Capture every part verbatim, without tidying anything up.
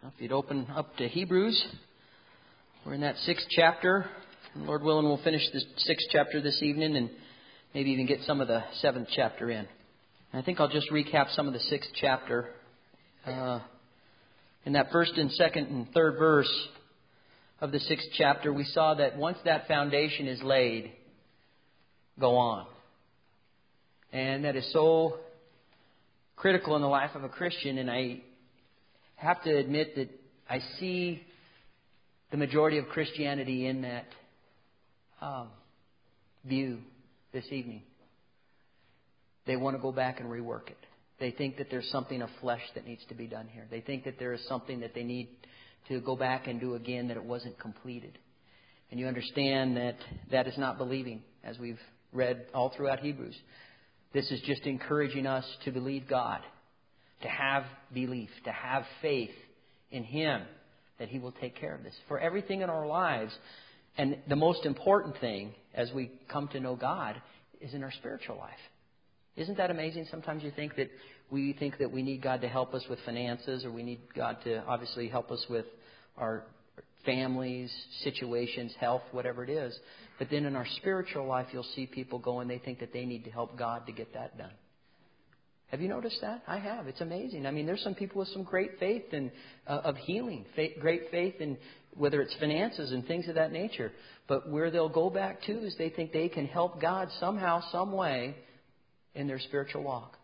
If you'd open up to Hebrews, we're in that sixth chapter. And Lord willing, we'll finish the sixth chapter this evening and maybe even get some of the seventh chapter in. And I think I'll just recap some of the sixth chapter. Uh, in that first and second and third verse of the sixth chapter, we saw that once that foundation is laid, go on. And that is so critical in the life of a Christian. And I have to admit that I see the majority of Christianity in that um, view this evening. They want to go back and rework it. They think that there's something of flesh that needs to be done here. They think that there is something that they need to go back and do again, that it wasn't completed. And you understand that that is not believing, as we've read all throughout Hebrews. This is just encouraging us to believe God, to have belief, to have faith in Him, that He will take care of this. For everything in our lives, and the most important thing as we come to know God is in our spiritual life. Isn't that amazing? Sometimes you think that we think that we need God to help us with finances, or we need God to obviously help us with our families, situations, health, whatever it is. But then in our spiritual life, you'll see people go and they think that they need to help God to get that done. Have you noticed that? I have. It's amazing. I mean, there's some people with some great faith in, uh, of healing, faith, great faith in whether it's finances and things of that nature. But where they'll go back to is they think they can help God somehow, some way in their spiritual walk.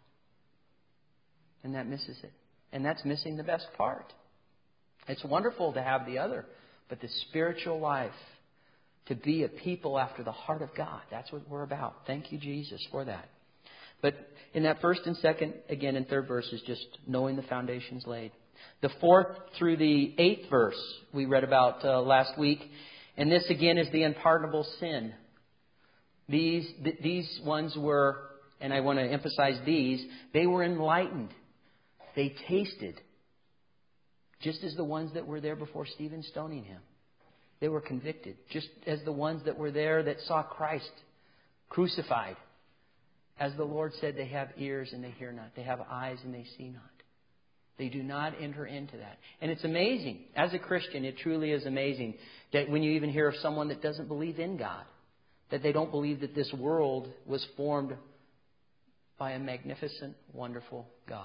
And that misses it. And that's missing the best part. It's wonderful to have the other, but the spiritual life, to be a people after the heart of God, that's what we're about. Thank you, Jesus, for that. But in that first and second, again, and third verse is just knowing the foundation's laid. The fourth through the eighth verse we read about uh, last week. And this, again, is the unpardonable sin. These, th- these ones were, and I want to emphasize these, they were enlightened. They tasted. Just as the ones that were there before Stephen stoning him. They were convicted. Just as the ones that were there that saw Christ crucified. As the Lord said, they have ears and they hear not. They have eyes and they see not. They do not enter into that. And it's amazing. As a Christian, it truly is amazing that when you even hear of someone that doesn't believe in God, that they don't believe that this world was formed by a magnificent, wonderful God.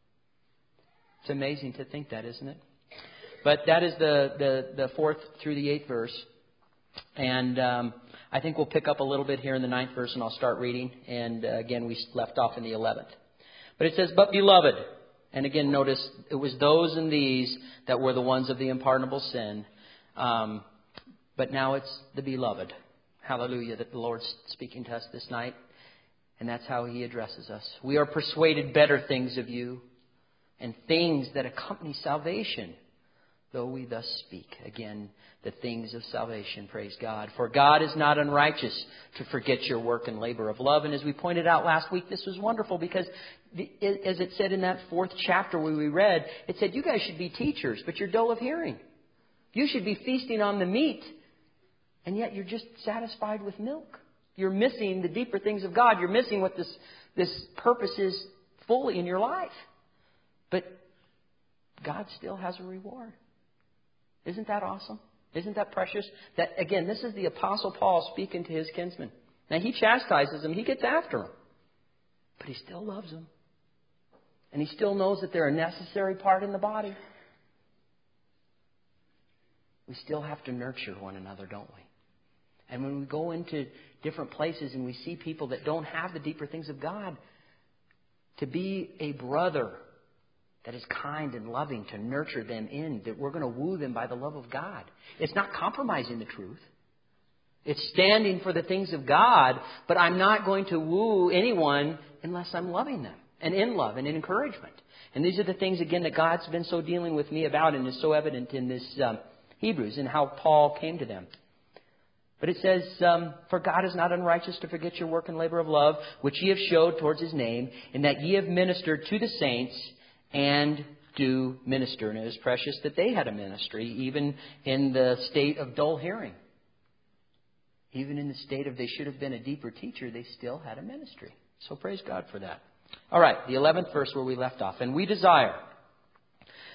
It's amazing to think that, isn't it? But that is the, the, the fourth through the eighth verse. And um, I think we'll pick up a little bit here in the ninth verse, and I'll start reading. And uh, again, we left off in the eleventh. But it says, "But beloved," and again, notice it was those and these that were the ones of the unpardonable sin. Um, but now it's the beloved. Hallelujah, that the Lord's speaking to us this night. And that's how He addresses us. "We are persuaded better things of you, and things that accompany salvation, though we thus speak." Again, the things of salvation, praise God. "For God is not unrighteous to forget your work and labor of love." And as we pointed out last week, this was wonderful because, the, as it said in that fourth chapter where we read, it said, you guys should be teachers, but you're dull of hearing. You should be feasting on the meat, and yet you're just satisfied with milk. You're missing the deeper things of God. You're missing what this, this purpose is fully in your life. But God still has a reward. Isn't that awesome? Isn't that precious? That, again, this is the Apostle Paul speaking to his kinsmen. Now, he chastises them. He gets after them. But he still loves them. And he still knows that they're a necessary part in the body. We still have to nurture one another, don't we? And when we go into different places and we see people that don't have the deeper things of God, to be a brother that is kind and loving, to nurture them in, that we're going to woo them by the love of God. It's not compromising the truth. It's standing for the things of God, but I'm not going to woo anyone unless I'm loving them and in love and in encouragement. And these are the things, again, that God's been so dealing with me about and is so evident in this um, Hebrews and how Paul came to them. But it says, um, "For God is not unrighteous to forget your work and labor of love, which ye have showed towards His name, in that ye have ministered to the saints, and do minister." And it is precious that they had a ministry, even in the state of dull hearing. Even in the state of they should have been a deeper teacher, they still had a ministry. So praise God for that. All right, the eleventh verse where we left off. "And we desire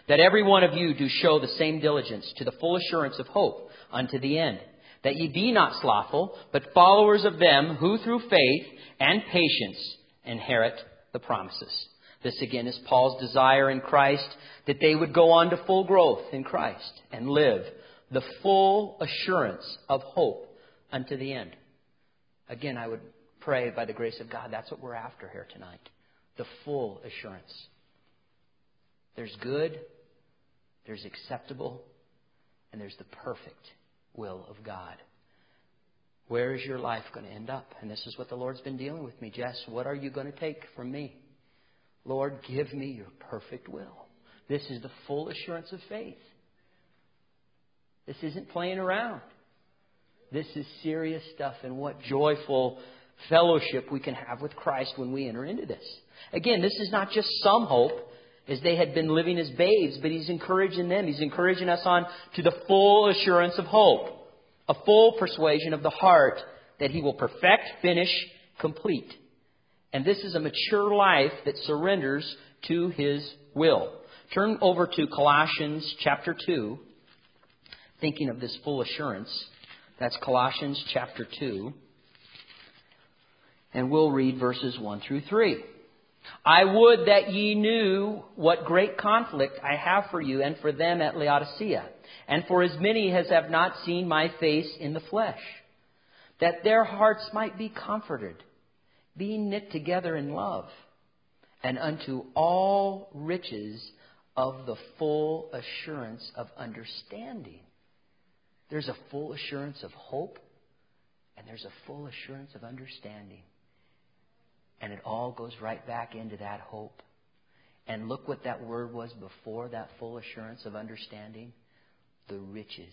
that every one of you do show the same diligence to the full assurance of hope unto the end, that ye be not slothful, but followers of them who through faith and patience inherit the promises. This again is Paul's desire in Christ, that they would go on to full growth in Christ and live the full assurance of hope unto the end. Again, I would pray by the grace of God, that's what we're after here tonight. The full assurance. There's good, there's acceptable, and there's the perfect will of God. Where is your life going to end up? And this is what the Lord's been dealing with me. Jess, what are you going to take from me? Lord, give me your perfect will. This is the full assurance of faith. This isn't playing around. This is serious stuff, and what joyful fellowship we can have with Christ when we enter into this. Again, this is not just some hope, as they had been living as babes, but He's encouraging them. He's encouraging us on to the full assurance of hope. A full persuasion of the heart that He will perfect, finish, complete. And this is a mature life that surrenders to His will. Turn over to Colossians chapter two. Thinking of this full assurance. That's Colossians chapter two. And we'll read verses one through three. I would that ye knew what great conflict I have for you and for them at Laodicea, and for as many as have not seen my face in the flesh, that their hearts might be comforted, being knit together in love, and unto all riches of the full assurance of understanding. There's a full assurance of hope, and there's a full assurance of understanding. And it all goes right back into that hope. And look what that word was before that full assurance of understanding. The riches.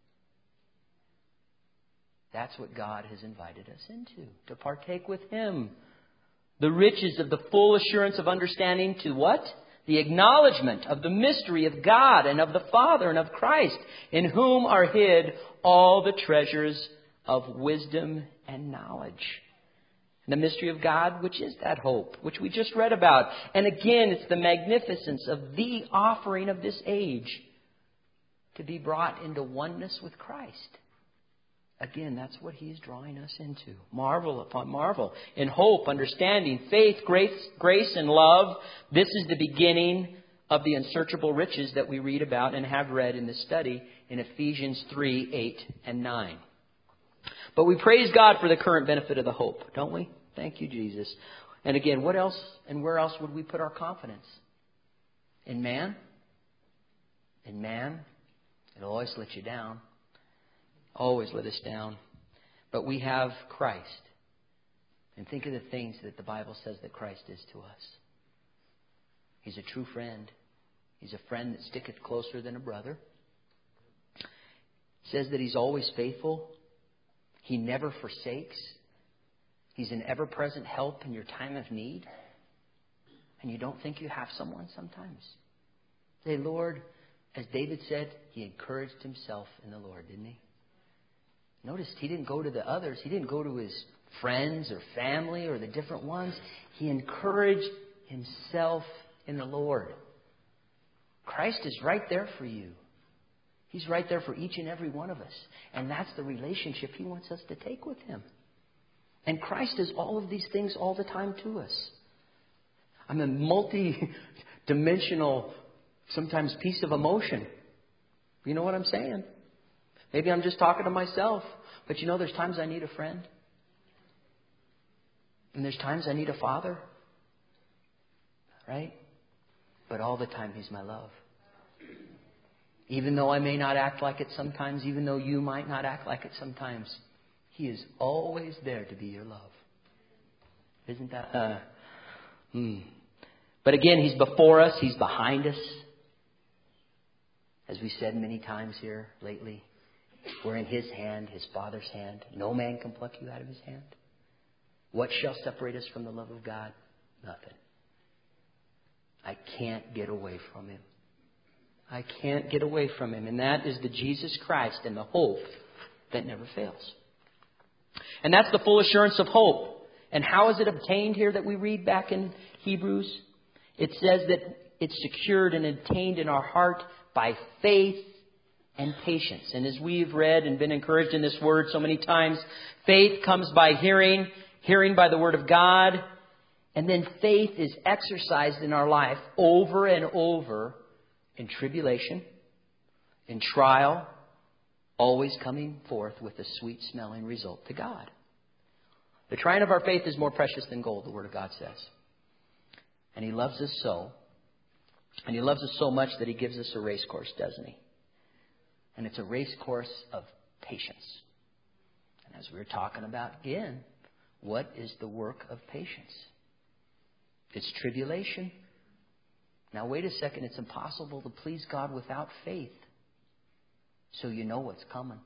That's what God has invited us into. To partake with Him. The riches of the full assurance of understanding to what? The acknowledgement of the mystery of God and of the Father and of Christ, in whom are hid all the treasures of wisdom and knowledge. And the mystery of God, which is that hope, which we just read about. And again, it's the magnificence of the offering of this age to be brought into oneness with Christ. Again, that's what He's drawing us into. Marvel upon marvel. In hope, understanding, faith, grace, grace and love. This is the beginning of the unsearchable riches that we read about and have read in this study in Ephesians three, eight, and nine. But we praise God for the current benefit of the hope, don't we? Thank you, Jesus. And again, what else and where else would we put our confidence? In man? In man? It'll always let you down. Always let us down. But we have Christ. And think of the things that the Bible says that Christ is to us. He's a true friend. He's a friend that sticketh closer than a brother. It says that He's always faithful. He never forsakes. He's an ever-present help in your time of need. And you don't think you have someone sometimes. Say, Lord, as David said, he encouraged himself in the Lord, didn't he? Notice he didn't go to the others. He didn't go to his friends or family or the different ones. He encouraged himself in the Lord. Christ is right there for you. He's right there for each and every one of us. And that's the relationship He wants us to take with Him. And Christ is all of these things all the time to us. I'm a multi-dimensional, sometimes piece of emotion. You know what I'm saying? Maybe I'm just talking to myself. But you know, there's times I need a friend. And there's times I need a father. Right? But all the time He's my love. Even though I may not act like it sometimes, even though you might not act like it sometimes, He is always there to be your love. Isn't that? Uh, hmm. But again, He's before us. He's behind us. As we said many times here lately, we're in His hand, His Father's hand. No man can pluck you out of His hand. What shall separate us from the love of God? Nothing. I can't get away from Him. I can't get away from Him. And that is the Jesus Christ and the hope that never fails. And that's the full assurance of hope. And how is it obtained here that we read back in Hebrews? It says that It's secured and attained in our heart by faith and patience. And as we've read and been encouraged in this word so many times, faith comes by hearing, hearing by the word of God. And then faith is exercised in our life over and over in tribulation, in trial, always coming forth with a sweet smelling result to God. The trying of our faith is more precious than gold, the Word of God says. And He loves us so. And He loves us so much that He gives us a race course, doesn't He? And it's a race course of patience. And as we were talking about again, what is the work of patience? It's tribulation. Now wait a second, it's impossible to please God without faith. So you know what's coming.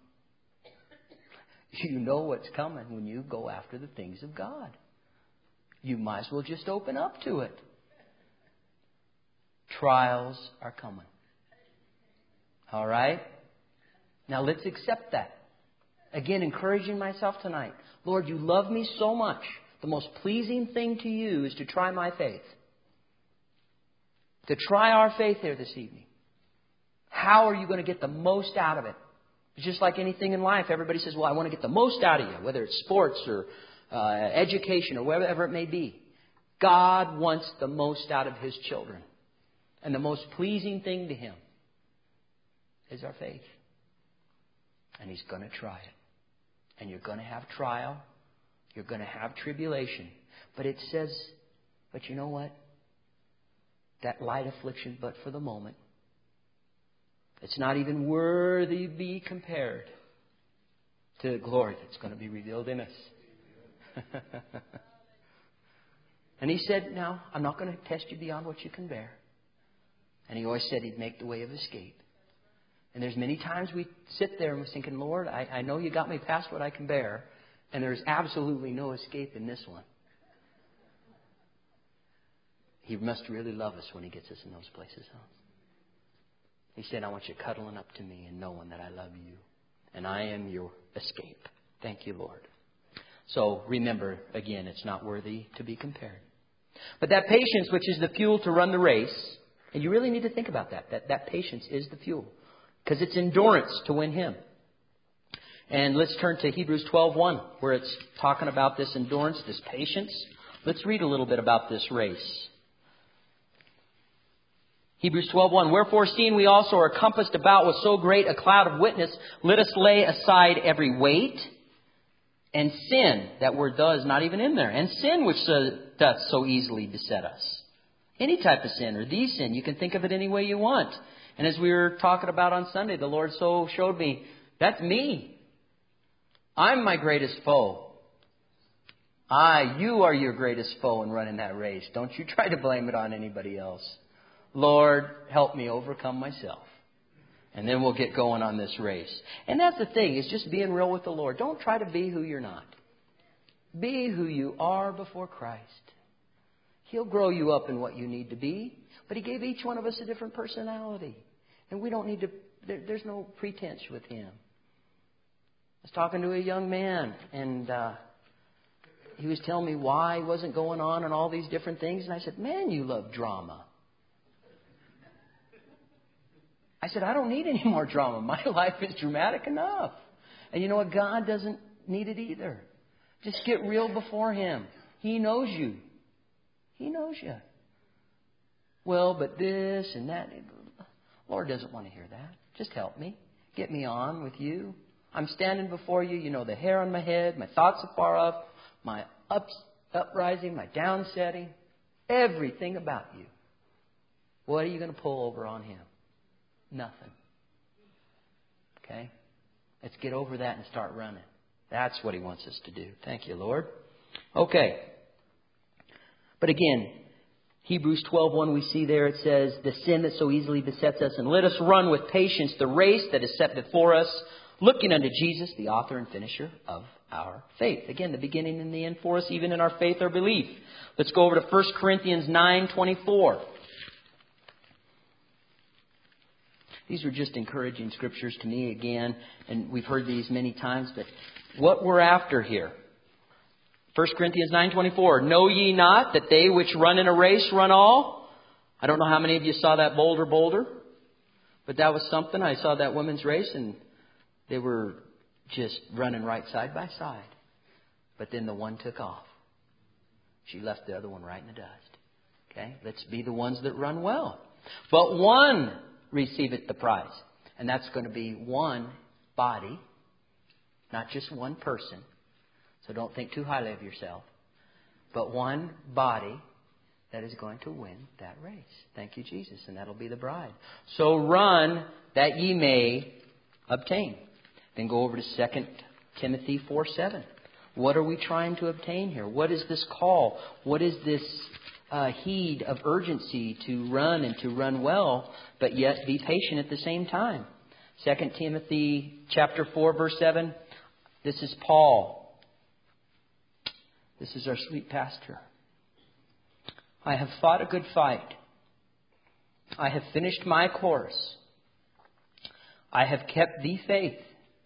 You know what's coming when you go after the things of God. You might as well just open up to it. Trials are coming. All right? Now let's accept that. Again, encouraging myself tonight. Lord, you love me so much. The most pleasing thing to you is to try my faith. To try our faith here this evening. How are you going to get the most out of it? It's just like anything in life. Everybody says, well, I want to get the most out of you, whether it's sports or uh, education or whatever it may be. God wants the most out of His children. And the most pleasing thing to Him is our faith. And He's going to try it. And you're going to have trial. You're going to have tribulation. But it says, but you know what? That light affliction, but for the moment. It's not even worthy to be compared to the glory that's going to be revealed in us. And He said, now, I'm not going to test you beyond what you can bear. And He always said He'd make the way of escape. And there's many times we sit there and we're thinking, Lord, I, I know you got me past what I can bear. And there's absolutely no escape in this one. He must really love us when He gets us in those places, huh? He said, I want you cuddling up to me and knowing that I love you. And I am your escape. Thank you, Lord. So remember, again, it's not worthy to be compared. But that patience, which is the fuel to run the race, and you really need to think about that. That, that patience is the fuel. Because it's endurance to win Him. And let's turn to Hebrews twelve one, where it's talking about this endurance, this patience. Let's read a little bit about this race. Hebrews twelve one, wherefore seeing we also are compassed about with so great a cloud of witness, let us lay aside every weight and sin. That word does not even in there. And sin which so, doth so easily beset us. Any type of sin or the sin. You can think of it any way you want. And as we were talking about on Sunday, the Lord so showed me, that's me. I'm my greatest foe. I, you are your greatest foe in running that race. Don't you try to blame it on anybody else. Lord, help me overcome myself. And then we'll get going on this race. And that's the thing, is just being real with the Lord. Don't try to be who you're not. Be who you are before Christ. He'll grow you up in what you need to be. But He gave each one of us a different personality. And we don't need to, there, there's no pretense with Him. I was talking to a young man, and uh, he was telling me why he wasn't going on and all these different things. And I said, man, you love drama. I said, I don't need any more drama. My life is dramatic enough. And you know what? God doesn't need it either. Just get real before Him. He knows you. He knows you. Well, but this and that. Lord doesn't want to hear that. Just help me. Get me on with you. I'm standing before you. You know the hair on my head. My thoughts are far up. My ups, uprising. My downsetting. Everything about you. What are you going to pull over on Him? Nothing. Okay? Let's get over that and start running. That's what He wants us to do. Thank you, Lord. Okay. But again, Hebrews twelve one, we see there, it says, the sin that so easily besets us, and let us run with patience the race that is set before us, looking unto Jesus, the author and finisher of our faith. Again, the beginning and the end for us, even in our faith or belief. Let's go over to First Corinthians nine twenty-four. These are just encouraging scriptures to me again, and we've heard these many times, but what we're after here. First Corinthians nine twenty-four, know ye not that they which run in a race run all, I don't know how many of you saw that Boulder Boulder, but that was something. I saw that women's race and they were just running right side by side. But then the one took off. She left the other one right in the dust. Okay? Let's be the ones that run well. But one receiveth the prize. And that's going to be one body, not just one person. So don't think too highly of yourself. But one body that is going to win that race. Thank you, Jesus. And that'll be the bride. So run that ye may obtain. Then go over to Second Timothy four seven. What are we trying to obtain here? What is this call? What is this uh, heed of urgency to run and to run well, but yet be patient at the same time? Second Timothy chapter four, verse seven. This is Paul. This is our sweet pastor. I have fought a good fight. I have finished my course. I have kept the faith.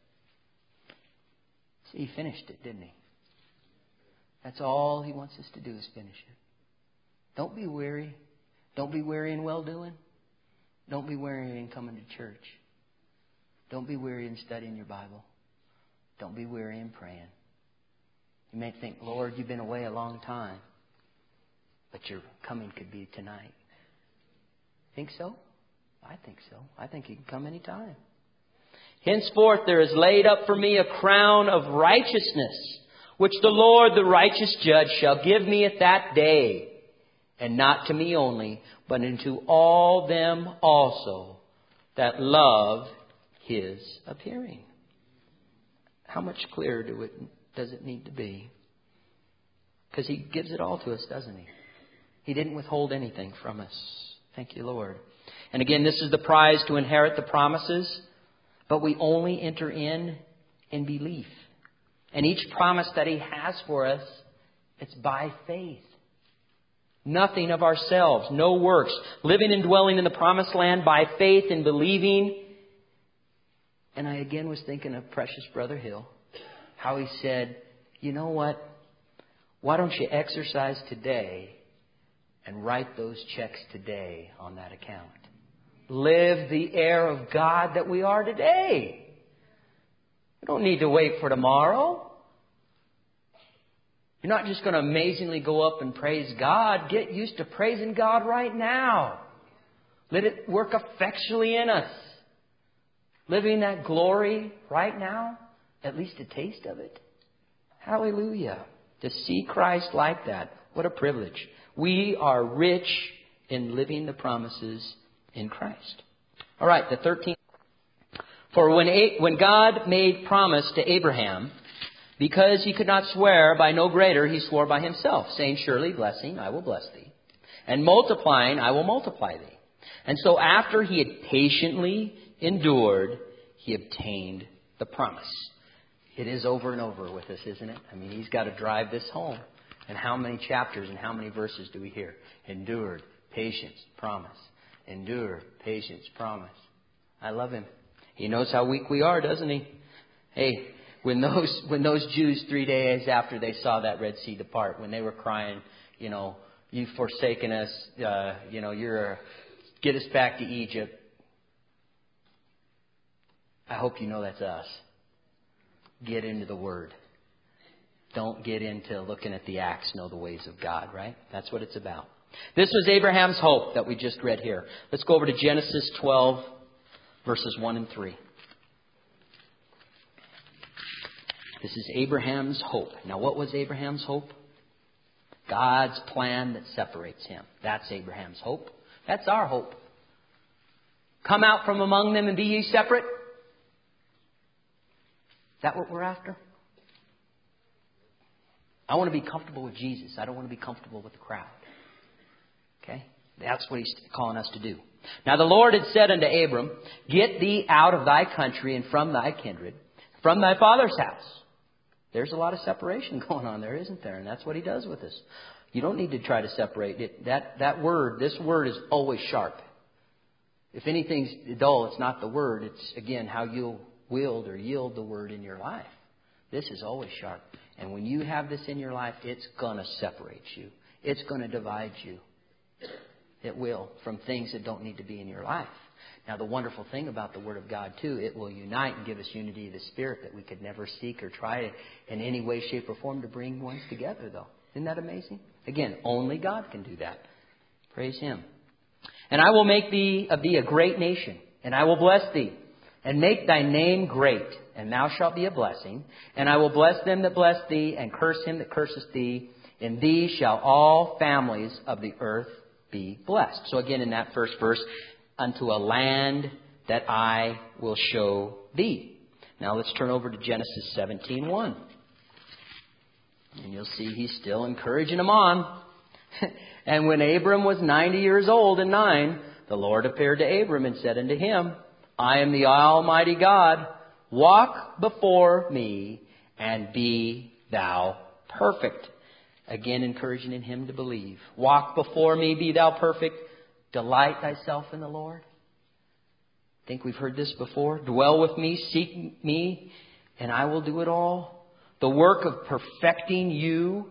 See, he finished it, didn't he? That's all he wants us to do is finish it. Don't be weary. Don't be weary in well-doing. Don't be weary in coming to church. Don't be weary in studying your Bible. Don't be weary in praying. You may think, Lord, you've been away a long time. But your coming could be tonight. Think so? I think so. I think He can come anytime. Henceforth there is laid up for me a crown of righteousness, which the Lord, the righteous judge, shall give me at that day. And not to me only, but unto all them also that love His appearing. How much clearer do it, does it need to be? Because He gives it all to us, doesn't He? He didn't withhold anything from us. Thank you, Lord. And again, this is the prize to inherit the promises. But we only enter in in belief. And each promise that He has for us, it's by faith. Nothing of ourselves, no works. Living and dwelling in the promised land by faith and believing. And I again was thinking of precious Brother Hill. How he said, you know what? Why don't you exercise today and write those checks today on that account? Live the air of God that we are today. We don't need to wait for tomorrow. You're not just going to amazingly go up and praise God. Get used to praising God right now. Let it work effectually in us. Living that glory right now. At least a taste of it. Hallelujah. To see Christ like that. What a privilege. We are rich in living the promises in Christ. All right, the thirteenth. For when A- when God made promise to Abraham, because he could not swear by no greater, he swore by himself, saying, surely blessing, I will bless thee, and multiplying, I will multiply thee. And so after he had patiently endured, he obtained the promise. It is over and over with us, isn't it? I mean, he's got to drive this home. And how many chapters and how many verses do we hear? Endured, patience, promise. Endure, patience, promise. I love him. He knows how weak we are, doesn't he? Hey, when those when those Jews three days after they saw that Red Sea depart, when they were crying, you know, you've forsaken us, uh, you know, you're a, get us back to Egypt. I hope you know that's us. Get into the Word. Don't get into looking at the acts, know the ways of God, right? That's what it's about. This was Abraham's hope that we just read here. Let's go over to Genesis twelve, verses one and three. This is Abraham's hope. Now, what was Abraham's hope? God's plan that separates him. That's Abraham's hope. That's our hope. Come out from among them and be ye separate. Is that what we're after? I want to be comfortable with Jesus. I don't want to be comfortable with the crowd. Okay? That's what He's calling us to do. Now the Lord had said unto Abram, get thee out of thy country and from thy kindred, from thy father's house. There's a lot of separation going on there, isn't there? And that's what He does with us. You don't need to try to separate it. That, that word, this word is always sharp. If anything's dull, it's not the word. It's, again, how you'll wield or yield the word in your life. This is always sharp. And when you have this in your life, it's going to separate you. It's going to divide you. It will, from things that don't need to be in your life. Now, the wonderful thing about the Word of God, too, it will unite and give us unity of the Spirit that we could never seek or try in any way, shape, or form to bring ones together, though. Isn't that amazing? Again, only God can do that. Praise Him. And I will make thee of thee a great nation, and I will bless thee, and make thy name great, and thou shalt be a blessing. And I will bless them that bless thee, and curse him that curseth thee. In thee shall all families of the earth be blessed. So again, in that first verse, unto a land that I will show thee. Now let's turn over to Genesis seventeen one. And you'll see he's still encouraging them on. And when Abram was ninety years old and nine, the Lord appeared to Abram and said unto him, I am the Almighty God. Walk before me and be thou perfect. Again, encouraging in him to believe. Walk before me, be thou perfect. Delight thyself in the Lord. I think we've heard this before. Dwell with me, seek me, and I will do it all. The work of perfecting you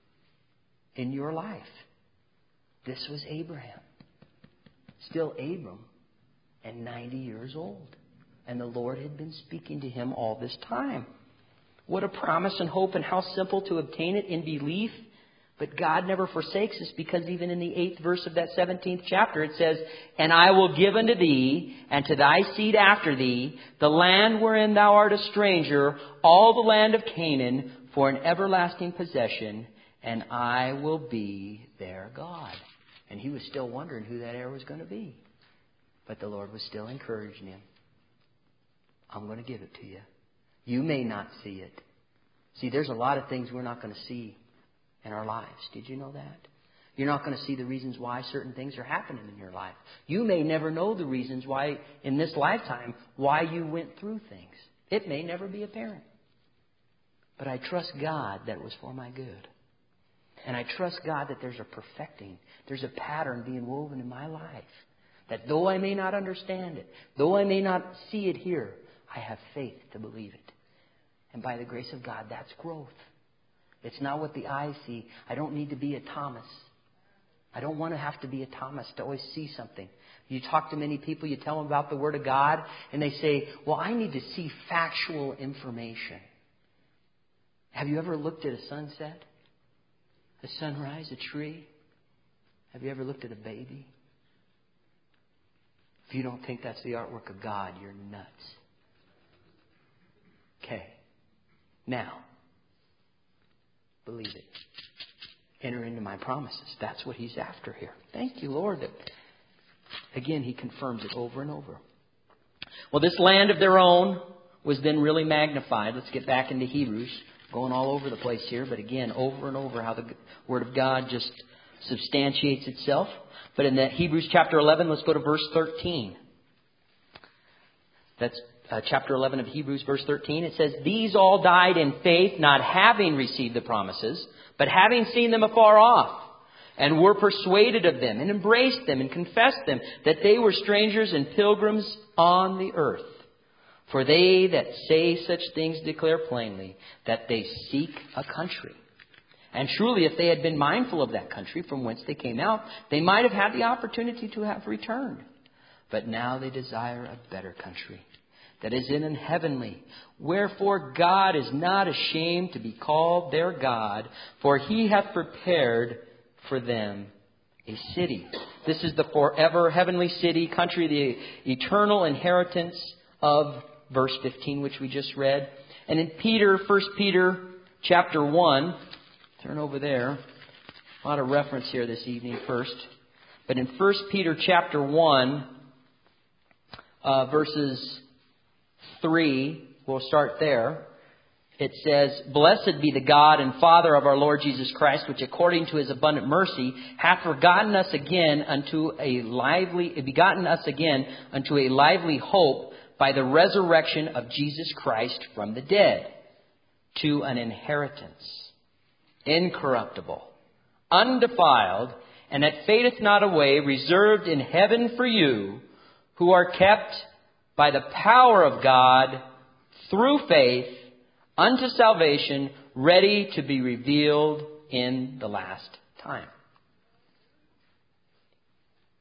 in your life. This was Abraham. Still Abram and ninety years old. And the Lord had been speaking to him all this time. What a promise and hope, and how simple to obtain it in belief. But God never forsakes us, because even in the eighth verse of that seventeenth chapter it says, And I will give unto thee and to thy seed after thee the land wherein thou art a stranger, all the land of Canaan, for an everlasting possession, and I will be their God. And he was still wondering who that heir was going to be. But the Lord was still encouraging him. I'm going to give it to you. You may not see it. See, there's a lot of things we're not going to see in our lives. Did you know that? You're not going to see the reasons why certain things are happening in your life. You may never know the reasons why, in this lifetime, why you went through things. It may never be apparent. But I trust God that it was for my good. And I trust God that there's a perfecting, there's a pattern being woven in my life. That though I may not understand it, though I may not see it here, I have faith to believe it. And by the grace of God, that's growth. It's not what the eyes see. I don't need to be a Thomas. I don't want to have to be a Thomas to always see something. You talk to many people, you tell them about the Word of God, and they say, well, I need to see factual information. Have you ever looked at a sunset? A sunrise? A tree? Have you ever looked at a baby? If you don't think that's the artwork of God, you're nuts. Okay. Now, believe it. Enter into my promises. That's what he's after here. Thank you, Lord. That, again, he confirms it over and over. Well, this land of their own was then really magnified. Let's get back into Hebrews. Going all over the place here. But again, over and over how the Word of God just substantiates itself. But in that Hebrews chapter eleven, let's go to verse thirteen. That's uh, chapter eleven of Hebrews, verse thirteen. It says, These all died in faith, not having received the promises, but having seen them afar off, and were persuaded of them, and embraced them, and confessed them, that they were strangers and pilgrims on the earth. For they that say such things declare plainly that they seek a country. And truly, if they had been mindful of that country from whence they came out, they might have had the opportunity to have returned. But now they desire a better country, that is in an heavenly. Wherefore God is not ashamed to be called their God, for He hath prepared for them a city. This is the forever heavenly city, country, the eternal inheritance of verse fifteen, which we just read. And in Peter, First Peter chapter one, turn over there. A lot of reference here this evening first. But in First Peter chapter one, uh, verses three, we'll start there. It says, Blessed be the God and Father of our Lord Jesus Christ, which according to His abundant mercy hath begotten us again unto a lively, begotten us again unto a lively hope by the resurrection of Jesus Christ from the dead, to an inheritance, incorruptible, undefiled, and that fadeth not away, reserved in heaven for you, who are kept by the power of God through faith unto salvation, ready to be revealed in the last time.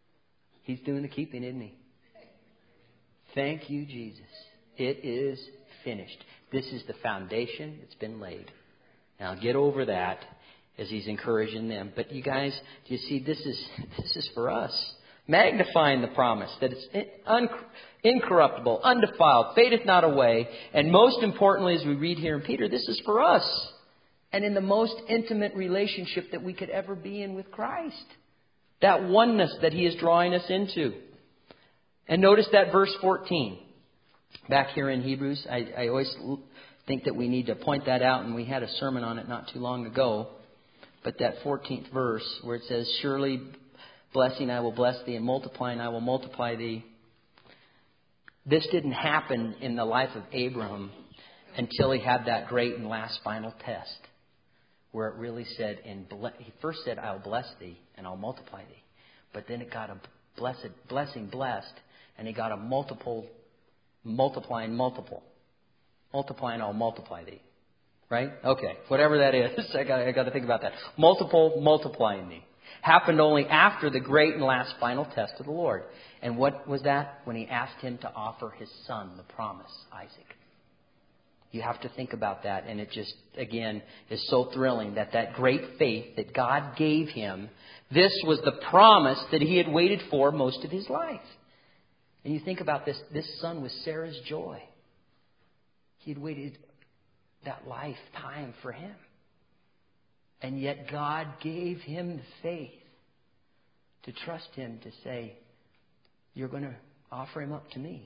He's doing the keeping, isn't He? Thank you, Jesus. It is finished. This is the foundation that's been laid. Now get over that as He's encouraging them. But you guys, do you see, this is this is for us. Magnifying the promise that it's un- incorruptible, undefiled, fadeth not away. And most importantly, as we read here in Peter, this is for us. And in the most intimate relationship that we could ever be in with Christ. That oneness that He is drawing us into. And notice that verse fourteen. Back here in Hebrews, I, I always think that we need to point that out. And we had a sermon on it not too long ago. But that fourteenth verse where it says, surely blessing I will bless thee, and multiplying I will multiply thee. This didn't happen in the life of Abraham until he had that great and last final test. Where it really said, in ble- he first said, I'll bless thee and I'll multiply thee. But then it got a blessed blessing blessed, and he got a multiple, multiplying multiple. Multiplying I'll multiply thee. Right? Okay. Whatever that is, I got I got to think about that. Multiple multiplying thee. Happened only after the great and last final test of the Lord. And what was that? When He asked him to offer his son, the promise, Isaac. You have to think about that. And it just, again, is so thrilling that that great faith that God gave him, this was the promise that he had waited for most of his life. And you think about this, this son was Sarah's joy. He had waited that lifetime for him. And yet God gave him the faith to trust Him to say, you're going to offer him up to me.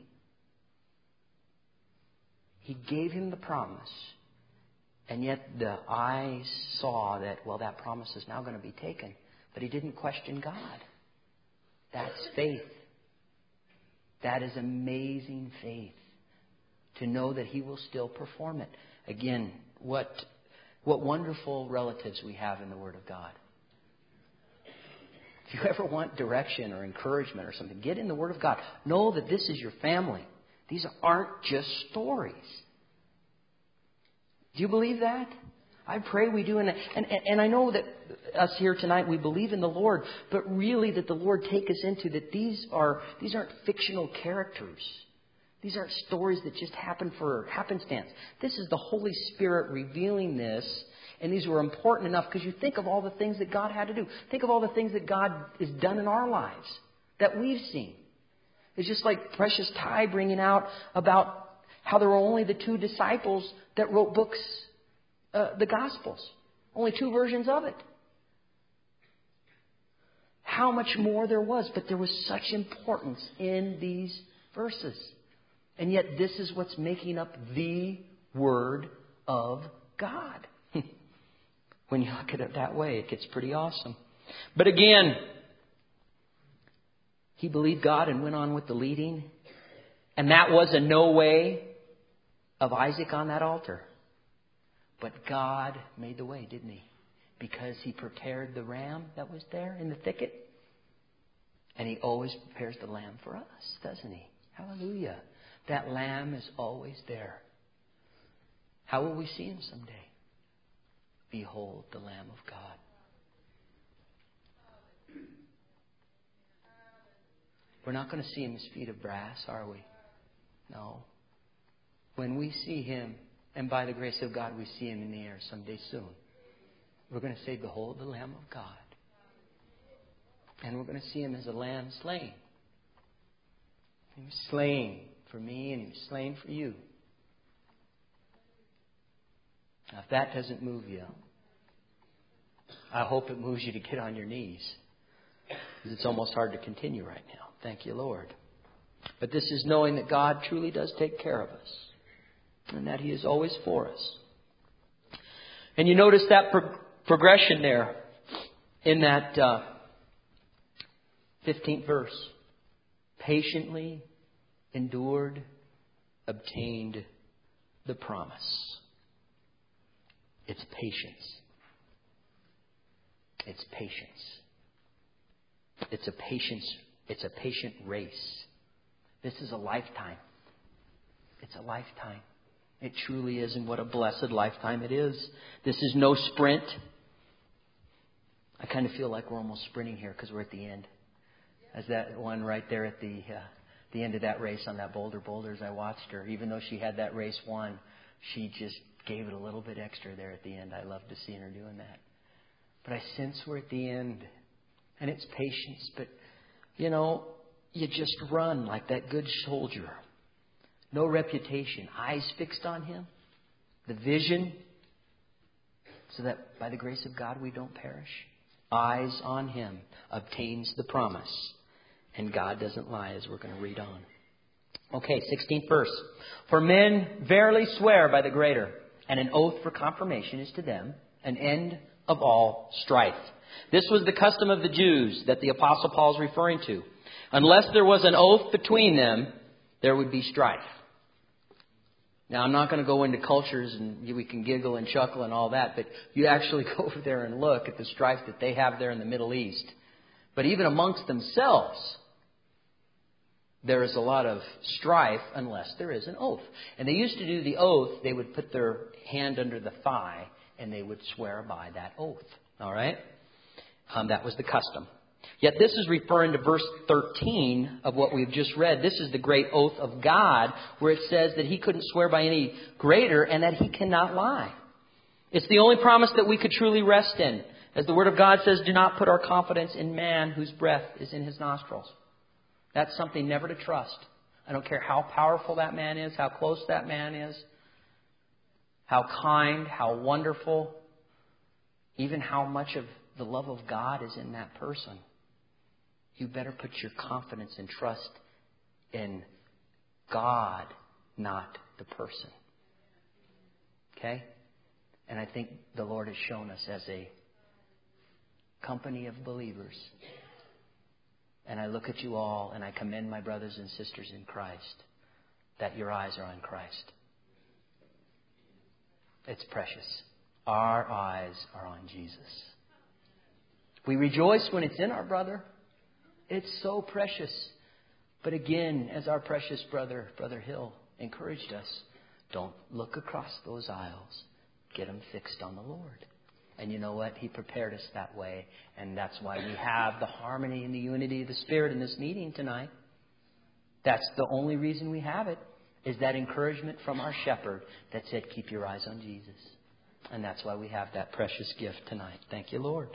He gave him the promise. And yet the eyes saw that, well, that promise is now going to be taken. But he didn't question God. That's faith. That is amazing faith. To know that He will still perform it. Again, what... What wonderful relatives we have in the Word of God. If you ever want direction or encouragement or something, get in the Word of God. Know that this is your family. These aren't just stories. Do you believe that? I pray we do. And, and, and I know that us here tonight, we believe in the Lord. But really that the Lord take us into that these are these aren't fictional characters. These aren't stories that just happen for happenstance. This is the Holy Spirit revealing this. And these were important enough because you think of all the things that God had to do. Think of all the things that God has done in our lives that we've seen. It's just like Precious Ty bringing out about how there were only the two disciples that wrote books, uh, the Gospels. Only two versions of it. How much more there was. But there was such importance in these verses. And yet this is what's making up the Word of God. When you look at it that way, it gets pretty awesome. But again, he believed God and went on with the leading. And that was a no way of Isaac on that altar. But God made the way, didn't He? Because He prepared the ram that was there in the thicket. And He always prepares the lamb for us, doesn't He? Hallelujah. That lamb is always there. How will we see Him someday? Behold the Lamb of God. We're not going to see Him as feet of brass, are we? No. When we see Him, and by the grace of God we see Him in the air someday soon, we're going to say, behold the Lamb of God. And we're going to see Him as a lamb slain. He was slain for me and He was slain for you. Now, if that doesn't move you, I hope it moves you to get on your knees. Because it's almost hard to continue right now. Thank you, Lord. But this is knowing that God truly does take care of us. And that He is always for us. And you notice that pro- progression there in that uh, fifteenth verse. Patiently endured, obtained the promise. It's patience. It's patience. It's a patience. It's a patient race. This is a lifetime. It's a lifetime. It truly is, and what a blessed lifetime it is. This is no sprint. I kind of feel like we're almost sprinting here because we're at the end. as that one right there at the uh, the end of that race on that boulder boulders. I watched her. Even though she had that race won, she just gave it a little bit extra there at the end. I love to see her doing that. But I sense we're at the end. And it's patience. But, you know, you just run like that good soldier. No reputation. Eyes fixed on Him. The vision. So that by the grace of God we don't perish. Eyes on Him obtains the promise. And God doesn't lie, as we're going to read on. Okay, sixteenth verse. For men verily swear by the greater, and an oath for confirmation is to them an end of all strife. This was the custom of the Jews that the Apostle Paul is referring to. Unless there was an oath between them, there would be strife. Now, I'm not going to go into cultures and we can giggle and chuckle and all that, but you actually go over there and look at the strife that they have there in the Middle East. But even amongst themselves, there is a lot of strife unless there is an oath. And they used to do the oath. They would put their hand under the thigh and they would swear by that oath. All right? Um, that was the custom. Yet this is referring to verse thirteen of what we've just read. This is the great oath of God, where it says that He couldn't swear by any greater and that He cannot lie. It's the only promise that we could truly rest in. As the Word of God says, do not put our confidence in man whose breath is in his nostrils. That's something never to trust. I don't care how powerful that man is, how close that man is, how kind, how wonderful, even how much of the love of God is in that person. You better put your confidence and trust in God, not the person. Okay? And I think the Lord has shown us as a company of believers. And I look at you all and I commend my brothers and sisters in Christ that your eyes are on Christ. It's precious. Our eyes are on Jesus. We rejoice when it's in our brother. It's so precious. But again, as our precious brother, Brother Hill, encouraged us, don't look across those aisles. Get them fixed on the Lord. And you know what? He prepared us that way. And that's why we have the harmony and the unity of the Spirit in this meeting tonight. That's the only reason we have it, is that encouragement from our shepherd that said, keep your eyes on Jesus. And that's why we have that precious gift tonight. Thank you, Lord.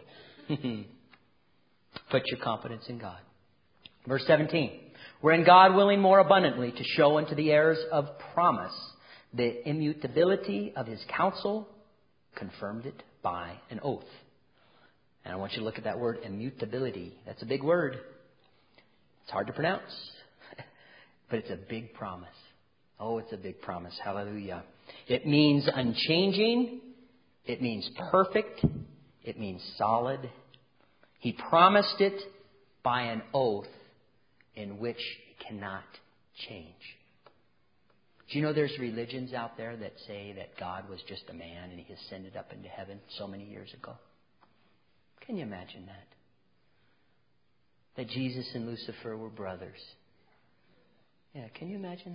Put your confidence in God. Verse seventeen. Wherein God, willing more abundantly to show unto the heirs of promise the immutability of His counsel, confirmed it by an oath. And I want you to look at that word, immutability. That's a big word. It's hard to pronounce. But it's a big promise. Oh, it's a big promise. Hallelujah. It means unchanging. It means perfect. It means solid. He promised it by an oath in which it cannot change. Do you know there's religions out there that say that God was just a man and He ascended up into heaven so many years ago? Can you imagine that? That Jesus and Lucifer were brothers. Yeah, can you imagine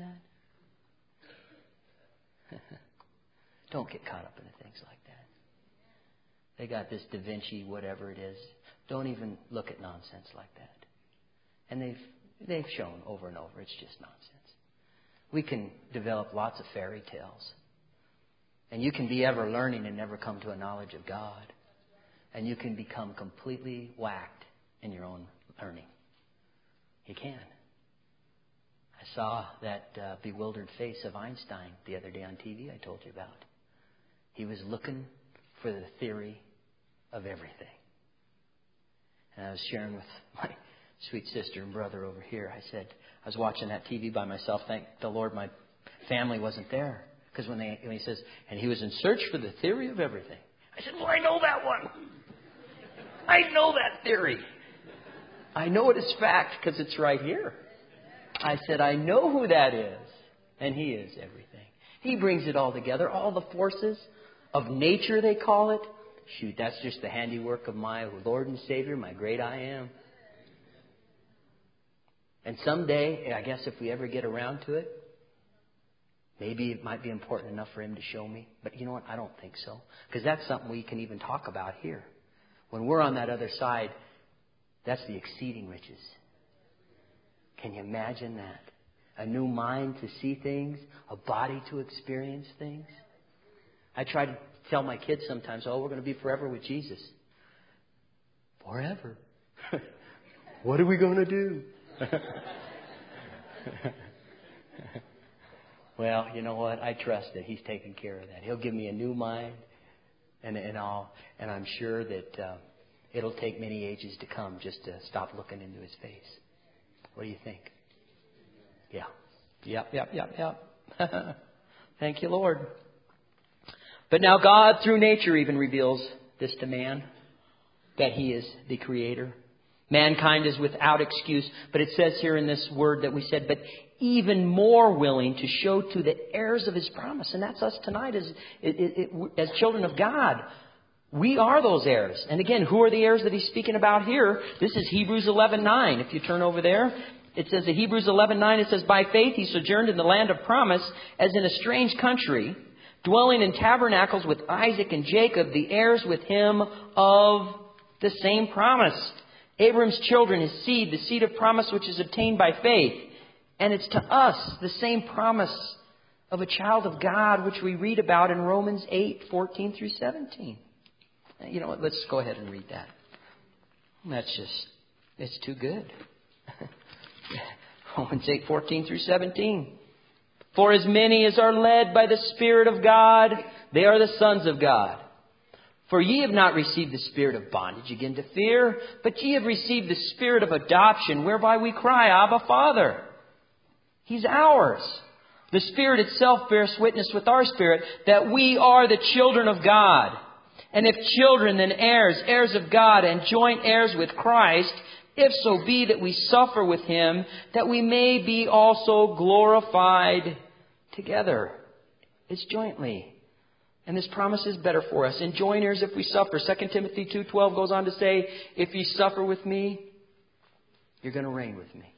that? Don't get caught up into things like that. They got this Da Vinci, whatever it is. Don't even look at nonsense like that. And they've they've shown over and over it's just nonsense. We can develop lots of fairy tales. And you can be ever learning and never come to a knowledge of God. And you can become completely whacked in your own learning. You can. I saw that uh, bewildered face of Einstein the other day on T V I told you about. He was looking for the theory of everything. And I was sharing with my sweet sister and brother over here. I said, I was watching that T V by myself. Thank the Lord my family wasn't there. Because when, they, when he says, and he was in search for the theory of everything. I said, well, I know that one. I know that theory. I know it is fact because it's right here. I said, I know who that is. And He is everything. He brings it all together. All the forces of nature, they call it. Shoot, that's just the handiwork of my Lord and Savior, my great I Am. And someday, I guess if we ever get around to it, maybe it might be important enough for Him to show me. But you know what? I don't think so. Because that's something we can even talk about here. When we're on that other side, that's the exceeding riches. Can you imagine that? A new mind to see things, a body to experience things. I try to tell my kids sometimes, oh, we're going to be forever with Jesus. Forever? What are we going to do? Well, you know what? I trust that He's taking care of that. He'll give me a new mind, and and all, and I'm sure that uh, it'll take many ages to come just to stop looking into His face. What do you think? Yeah. Yep, yep, yep, yep. Thank you, Lord. But now God, through nature, even reveals this to man, that He is the Creator. Mankind is without excuse. But it says here in this word that we said, but even more willing to show to the heirs of His promise. And that's us tonight as, it, it, it, as children of God. We are those heirs. And again, who are the heirs that He's speaking about here? This is Hebrews eleven nine. If you turn over there, it says in Hebrews eleven nine, it says, by faith He sojourned in the land of promise as in a strange country, dwelling in tabernacles with Isaac and Jacob, the heirs with him of the same promise. Abraham's children, his seed, the seed of promise which is obtained by faith. And it's to us the same promise of a child of God, which we read about in Romans eight fourteen through seventeen. You know what? Let's go ahead and read that. That's just, it's too good. Romans eight fourteen through seventeen. For as many as are led by the Spirit of God, they are the sons of God. For ye have not received the spirit of bondage again to fear, but ye have received the Spirit of adoption, whereby we cry, Abba, Father. He's ours. The Spirit itself bears witness with our spirit that we are the children of God. And if children, then heirs, heirs of God, and joint heirs with Christ, if so be that we suffer with Him, that we may be also glorified together. It's jointly. And this promise is better for us. And joint heirs if we suffer. Second Timothy two twelve goes on to say, if you suffer with me, you're going to reign with me.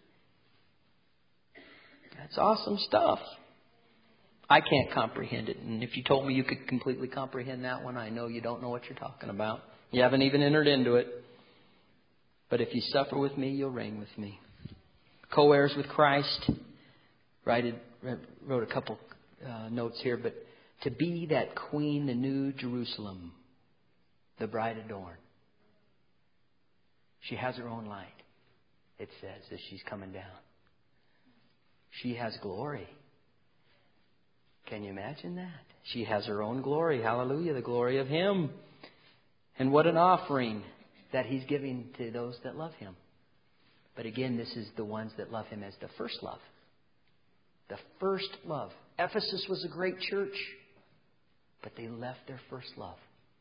That's awesome stuff. I can't comprehend it. And if you told me you could completely comprehend that one, I know you don't know what you're talking about. You haven't even entered into it. But if you suffer with me, you'll reign with me. Co-heirs with Christ. Write, wrote a couple uh, notes here, but to be that queen, the new Jerusalem, the bride adorned. She has her own light, it says, as she's coming down. She has glory. Can you imagine that? She has her own glory. Hallelujah, the glory of Him. And what an offering that He's giving to those that love Him. But again, this is the ones that love Him as the first love. The first love. Ephesus was a great church, but they left their first love.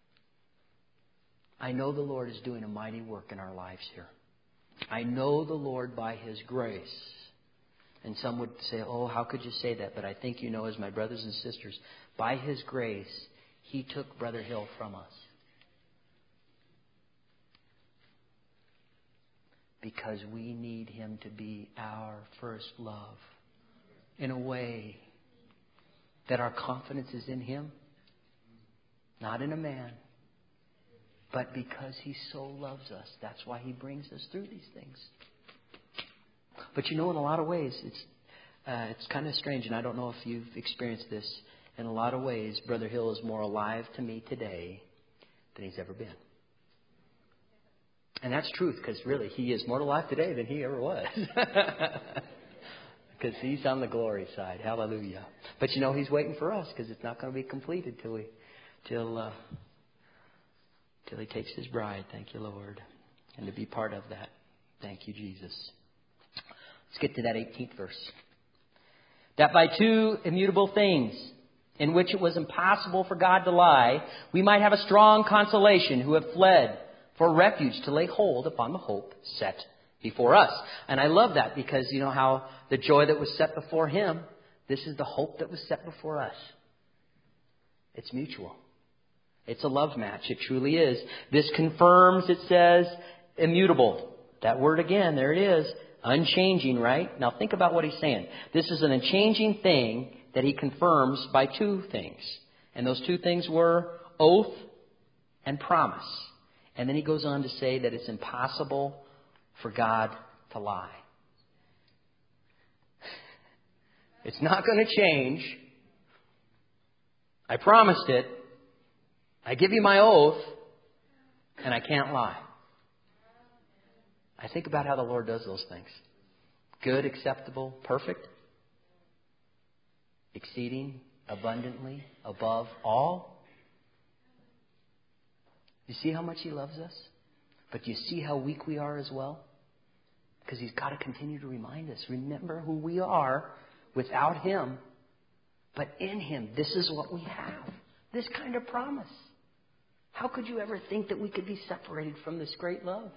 I know the Lord is doing a mighty work in our lives here. I know the Lord by His grace. And some would say, oh, how could you say that? But I think you know, as my brothers and sisters, by His grace, He took Brother Hill from us. Because we need Him to be our first love. In a way that our confidence is in Him. Not in a man. But because He so loves us. That's why He brings us through these things. But you know, in a lot of ways, it's uh, it's kind of strange. And I don't know if you've experienced this. In a lot of ways, Brother Hill is more alive to me today than he's ever been. And that's truth, because really, he is more alive today than he ever was. Because he's on the glory side. Hallelujah. But you know, He's waiting for us, because it's not going to be completed till we, till, uh, till He takes His bride. Thank you, Lord. And to be part of that. Thank you, Jesus. Let's get to that eighteenth verse. That by two immutable things, in which it was impossible for God to lie, we might have a strong consolation who have fled for refuge to lay hold upon the hope set before us. And I love that, because you know how the joy that was set before Him, this is the hope that was set before us. It's mutual. It's a love match. It truly is. This confirms, it says, immutable. That word again, there it is. Unchanging, right? Now think about what he's saying. This is an unchanging thing that He confirms by two things. And those two things were oath and promise. And then he goes on to say that it's impossible for God to lie. It's not going to change. I promised it. I give you my oath. And I can't lie. I think about how the Lord does those things. Good, acceptable, perfect. Exceeding, abundantly, above all. You see how much He loves us? But do you see how weak we are as well? Because He's got to continue to remind us. Remember who we are without Him. But in Him, this is what we have. This kind of promise. How could you ever think that we could be separated from this great love?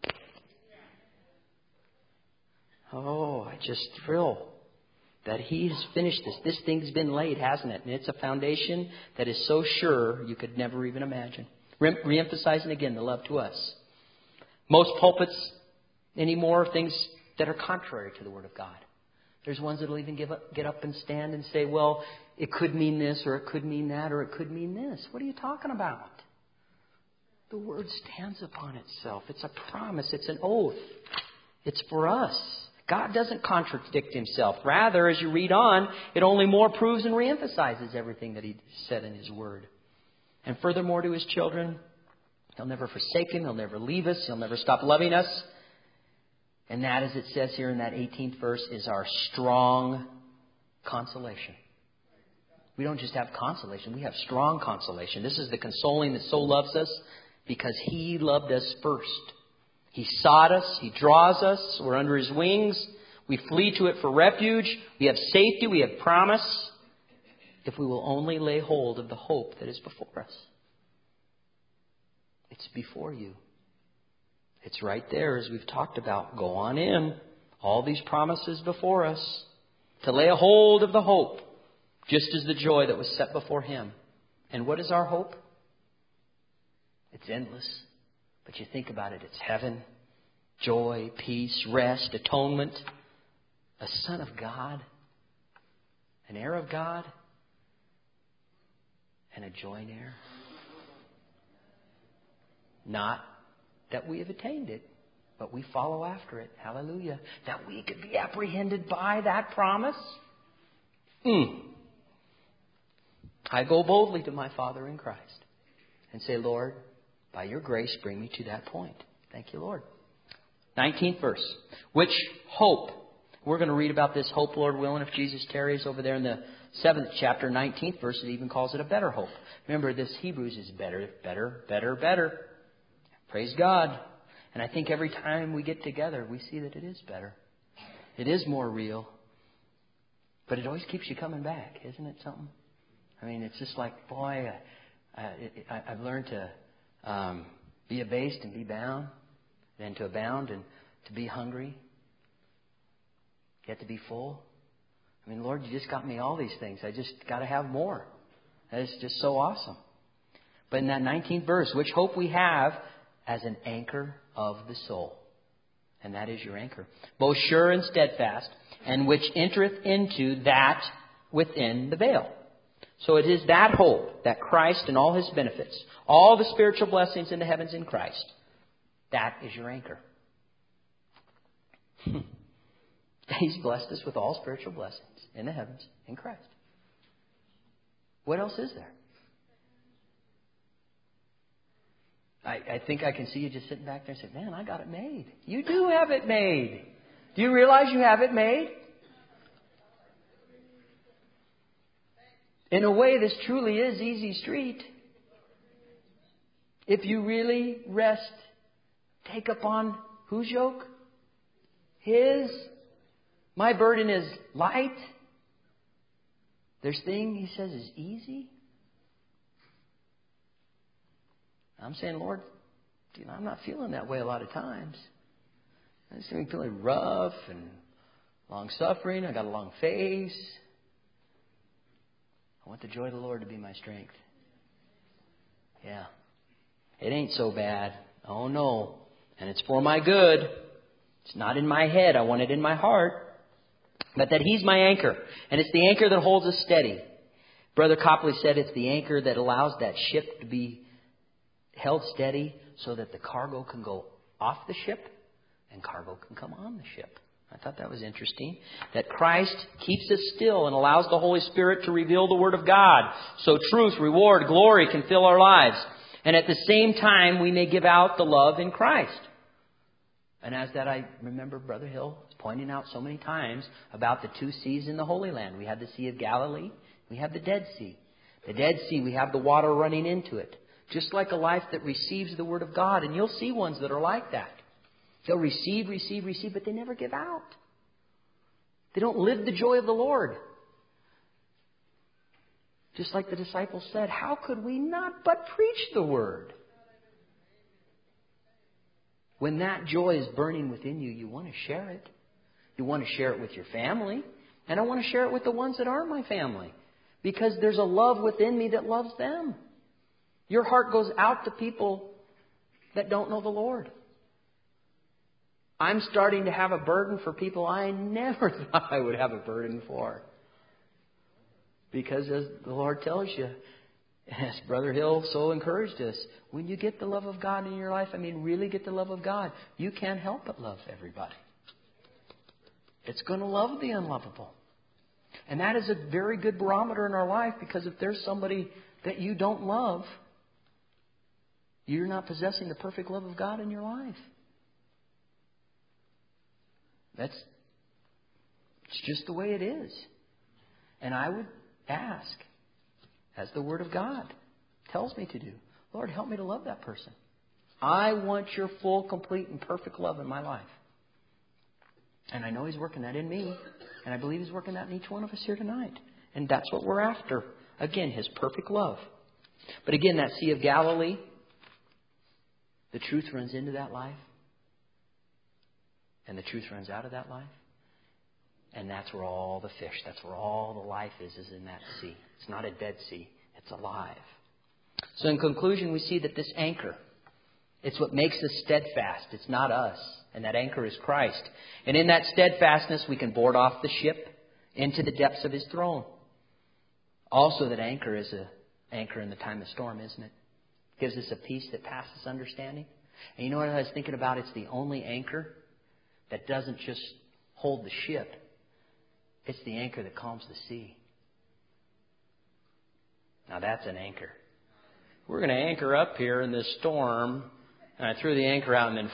Oh, I just thrill that He has finished this. This thing's been laid, hasn't it? And it's a foundation that is so sure you could never even imagine. Re- re-emphasizing again the love to us. Most pulpits anymore are things that are contrary to the Word of God. There's ones that will even give up, get up and stand and say, well, it could mean this, or it could mean that, or it could mean this. What are you talking about? The Word stands upon itself. It's a promise. It's an oath. It's for us. God doesn't contradict Himself. Rather, as you read on, it only more proves and reemphasizes everything that He said in His Word. And furthermore, to His children, He'll never forsake Him. He'll never leave us. He'll never stop loving us. And that, as it says here in that eighteenth verse, is our strong consolation. We don't just have consolation. We have strong consolation. This is the consoling that so loves us because He loved us first. He sought us. He draws us. We're under His wings. We flee to it for refuge. We have safety. We have promise. If we will only lay hold of the hope that is before us. It's before you. It's right there, as we've talked about. Go on in. All these promises before us. To lay a hold of the hope. Just as the joy that was set before Him. And what is our hope? It's endless. But you think about it. It's heaven. Joy, peace, rest, atonement. A son of God. An heir of God. And a joint heir. Not that we have attained it, but we follow after it. Hallelujah. That we could be apprehended by that promise. Mm. I go boldly to my Father in Christ and say, Lord, by your grace, bring me to that point. Thank you, Lord. nineteenth verse. Which hope? We're going to read about this hope, Lord willing, if Jesus tarries over there in the seventh chapter, nineteenth verse. It even calls it a better hope. Remember, this Hebrews is better, better, better, better. Praise God. And I think every time we get together, we see that it is better. It is more real. But it always keeps you coming back, isn't it something? I mean, it's just like, boy, I, I, I've learned to um, be abased and be bound, then to abound and to be hungry, yet to be full. I mean, Lord, you just got me all these things. I just got to have more. That is just so awesome. But in that nineteenth verse, which hope we have as an anchor of the soul. And that is your anchor. Both sure and steadfast, and which entereth into that within the veil. So it is that hope, that Christ and all His benefits, all the spiritual blessings in the heavens in Christ, that is your anchor. He's blessed us with all spiritual blessings in the heavens in Christ. What else is there? I, I think I can see you just sitting back there and say, man, I got it made. You do have it made. Do you realize you have it made? In a way, this truly is easy street. If you really rest, take upon whose yoke? His. My burden is light. This thing, He says, is easy. I'm saying, Lord, you know, I'm not feeling that way a lot of times. I'm just feeling rough and long-suffering. I got a long face. I want the joy of the Lord to be my strength. Yeah. It ain't so bad. Oh, no. And it's for my good. It's not in my head. I want it in my heart. But that He's my anchor. And it's the anchor that holds us steady. Brother Copley said it's the anchor that allows that ship to be held steady so that the cargo can go off the ship and cargo can come on the ship. I thought that was interesting. That Christ keeps us still and allows the Holy Spirit to reveal the Word of God. So truth, reward, glory can fill our lives. And at the same time, we may give out the love in Christ. And as that, I remember Brother Hill pointing out so many times about the two seas in the Holy Land. We have the Sea of Galilee. We have the Dead Sea. The Dead Sea, we have the water running into it. Just like a life that receives the Word of God. And you'll see ones that are like that. They'll receive, receive, receive, but they never give out. They don't live the joy of the Lord. Just like the disciples said, how could we not but preach the Word? When that joy is burning within you, you want to share it. You want to share it with your family. And I want to share it with the ones that aren't my family. Because there's a love within me that loves them. Your heart goes out to people that don't know the Lord. I'm starting to have a burden for people I never thought I would have a burden for. Because as the Lord tells you, as Brother Hill so encouraged us, when you get the love of God in your life, I mean really get the love of God, you can't help but love everybody. It's going to love the unlovable. And that is a very good barometer in our life, because if there's somebody that you don't love, you're not possessing the perfect love of God in your life. That's it's just the way it is. And I would ask, as the Word of God tells me to do, Lord, help me to love that person. I want your full, complete, and perfect love in my life. And I know He's working that in me. And I believe He's working that in each one of us here tonight. And that's what we're after. Again, His perfect love. But again, that Sea of Galilee, the truth runs into that life. And the truth runs out of that life. And that's where all the fish, that's where all the life is, is in that sea. It's not a dead sea. It's alive. So in conclusion, we see that this anchor, it's what makes us steadfast. It's not us. And that anchor is Christ. And in that steadfastness, we can board off the ship into the depths of His throne. Also, that anchor is an anchor in the time of storm, isn't it? It gives us a peace that passes understanding. And you know what I was thinking about? It's the only anchor that doesn't just hold the ship. It's the anchor that calms the sea. Now that's an anchor. We're going to anchor up here in this storm. And I threw the anchor out and then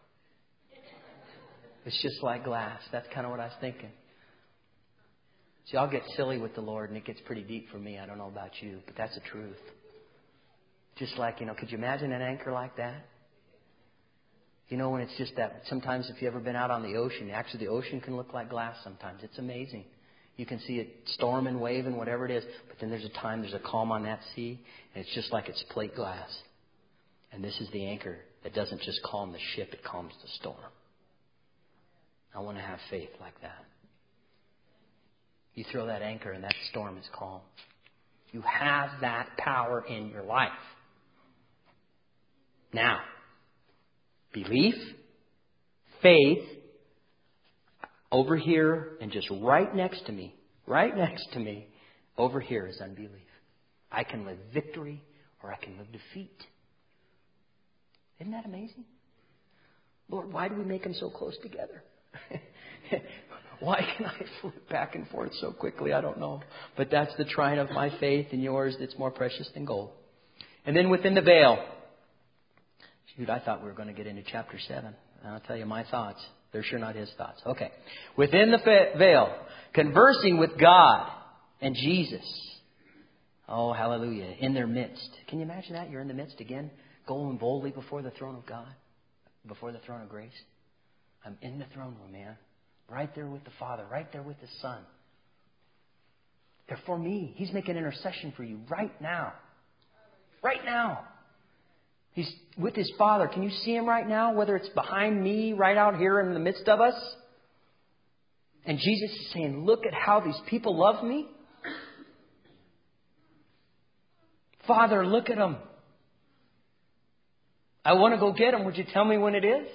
it's just like glass. That's kind of what I was thinking. See, I'll get silly with the Lord and it gets pretty deep for me. I don't know about you, but that's the truth. Just like, you know, could you imagine an anchor like that? You know, when it's just that, sometimes if you've ever been out on the ocean, actually the ocean can look like glass sometimes. It's amazing. You can see it storming, waving, whatever it is. But then there's a time, there's a calm on that sea, and it's just like it's plate glass. And this is the anchor that doesn't just calm the ship, it calms the storm. I want to have faith like that. You throw that anchor and that storm is calm. You have that power in your life. Now, belief, faith, over here and just right next to me, right next to me, over here is unbelief. I can live victory or I can live defeat. Isn't that amazing? Lord, why do we make them so close together? Why can I flip back and forth so quickly? I don't know. But that's the trying of my faith and yours that's more precious than gold. And then within the veil. Shoot, I thought we were going to get into chapter seven. I'll tell you my thoughts. They're sure not his thoughts. Okay. Within the veil, conversing with God and Jesus. Oh, hallelujah. In their midst. Can you imagine that? You're in the midst again, going boldly before the throne of God, before the throne of grace. I'm in the throne room, man. Right there with the Father, right there with the Son. They're for me. He's making intercession for you right now. Right now. He's with His Father. Can you see Him right now? Whether it's behind me, right out here in the midst of us. And Jesus is saying, look at how these people love me. Father, look at them. I want to go get them. Would you tell me when it is?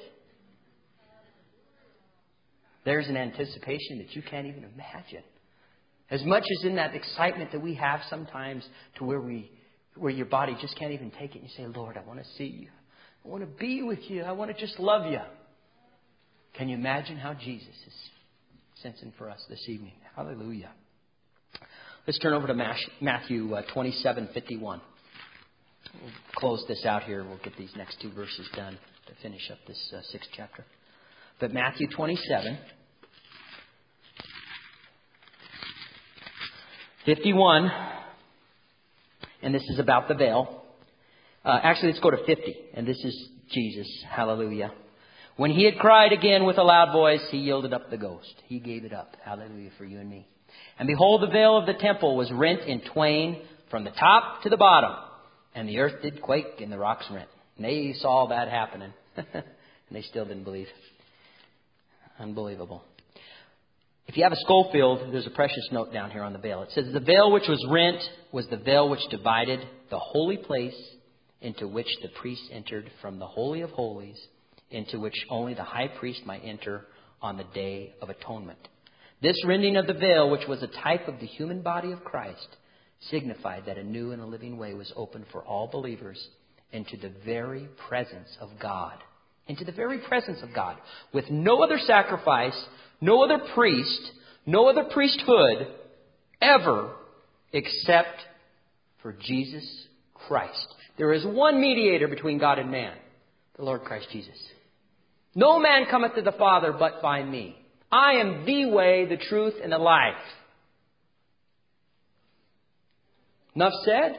There's an anticipation that you can't even imagine. As much as in that excitement that we have sometimes to where we, where your body just can't even take it. And you say, Lord, I want to see you. I want to be with you. I want to just love you. Can you imagine how Jesus is sensing for us this evening? Hallelujah. Let's turn over to Matthew twenty-seven fifty-one. We'll close this out here. We'll get these next two verses done to finish up this uh, sixth chapter. But Matthew twenty-seven fifty-one, and this is about the veil. Uh, actually, let's go to fifty, and this is Jesus. Hallelujah. When he had cried again with a loud voice, he yielded up the ghost. He gave it up. Hallelujah for you and me. And behold, the veil of the temple was rent in twain from the top to the bottom. And the earth did quake and the rocks rent. And they saw that happening. And they still didn't believe. Unbelievable. If you have a Schofield, there's a precious note down here on the veil. It says, the veil which was rent was the veil which divided the holy place into which the priest entered from the Holy of Holies, into which only the high priest might enter on the Day of Atonement. This rending of the veil, which was a type of the human body of Christ, signified that a new and a living way was opened for all believers into the very presence of God. Into the very presence of God. With no other sacrifice, no other priest, no other priesthood ever except for Jesus Christ. There is one mediator between God and man, the Lord Christ Jesus. No man cometh to the Father but by me. I am the way, the truth, and the life. Enough said?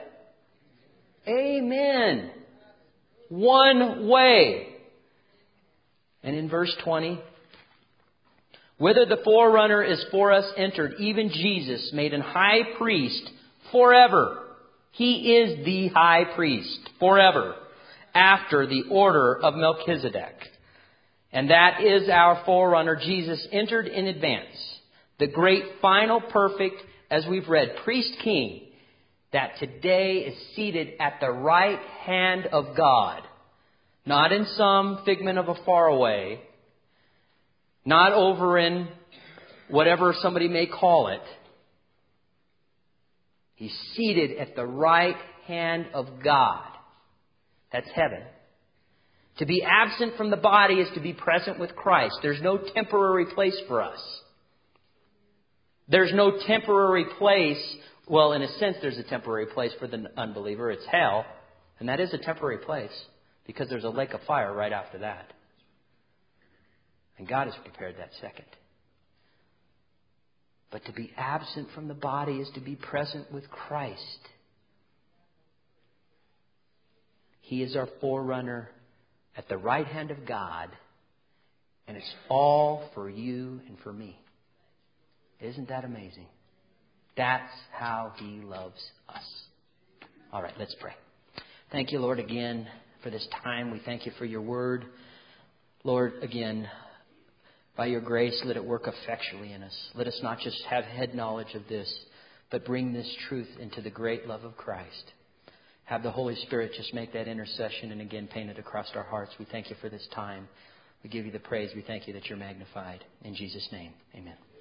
Amen. One way. And in verse twenty, whither the forerunner is for us entered, even Jesus, made an high priest forever. He is the high priest forever, after the order of Melchizedek. And that is our forerunner. Jesus entered in advance. The great, final, perfect, as we've read, priest king, that today is seated at the right hand of God. Not in some figment of a faraway. Not over in whatever somebody may call it. He's seated at the right hand of God. That's heaven. To be absent from the body is to be present with Christ. There's no temporary place for us. There's no temporary place. Well, in a sense, there's a temporary place for the unbeliever. It's hell. And that is a temporary place because there's a lake of fire right after that. And God has prepared that second. But to be absent from the body is to be present with Christ. He is our forerunner at the right hand of God. And it's all for you and for me. Isn't that amazing? That's how He loves us. All right, let's pray. Thank you, Lord, again for this time. We thank you for your word. Lord, again, by your grace, let it work effectually in us. Let us not just have head knowledge of this, but bring this truth into the great love of Christ. Have the Holy Spirit just make that intercession and again paint it across our hearts. We thank you for this time. We give you the praise. We thank you that you're magnified. In Jesus' name, amen.